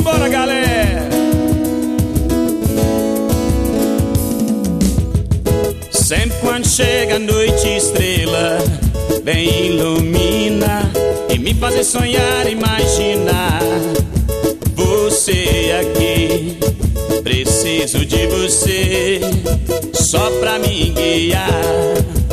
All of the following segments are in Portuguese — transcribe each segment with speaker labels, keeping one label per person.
Speaker 1: Simbora, galera! Sempre quando chega a noite, estrela bem ilumina e me fazer sonhar, imaginar você aqui. Preciso de você só pra me guiar.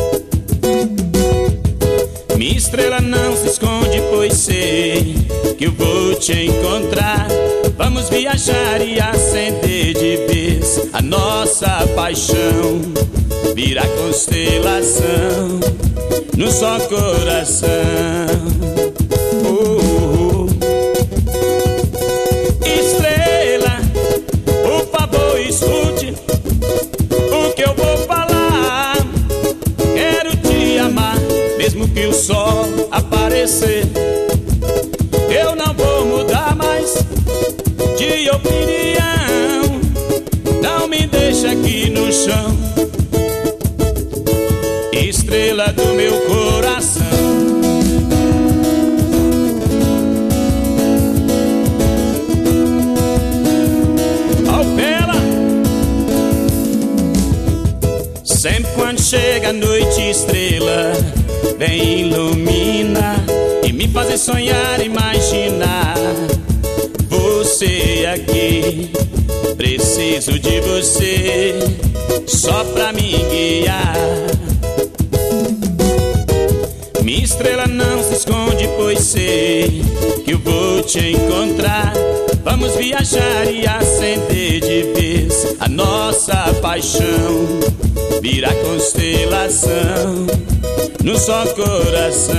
Speaker 1: Minha estrela não se esconde, pois sei que eu vou te encontrar. Vamos viajar e acender de vez a nossa paixão. Virar constelação no só coração. Estrela, por favor, escute o que eu vou falar. Quero te amar, mesmo que o sol aparecer. Eu não vou mudar mais de opinião. Não me deixa aqui no chão. Estrela do meu coração. Alpela. Sempre quando chega a noite, estrela vem ilumina e me fazer sonhar, imaginar você aqui. Preciso de você só pra me guiar. Minha estrela não se esconde, pois sei que eu vou te encontrar. Vamos viajar e acender de vez a nossa paixão. Virar constelação no só coração.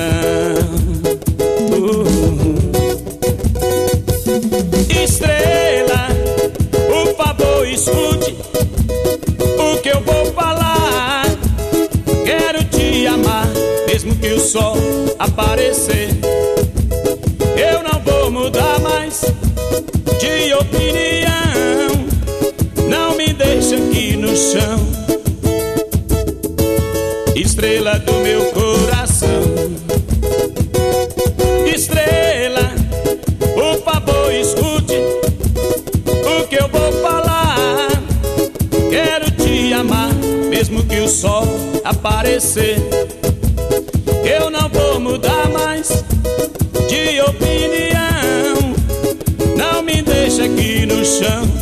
Speaker 1: Estrela, por favor, escute o que eu vou falar. Quero te amar, mesmo que o sol aparecer. Eu não vou mudar mais de opinião. Não me deixa aqui no chão. Estrela do meu coração. Estrela, por favor, escute o que eu vou falar. Quero te amar, mesmo que o sol aparecer. Eu não vou mudar mais de opinião. Não me deixa aqui no chão.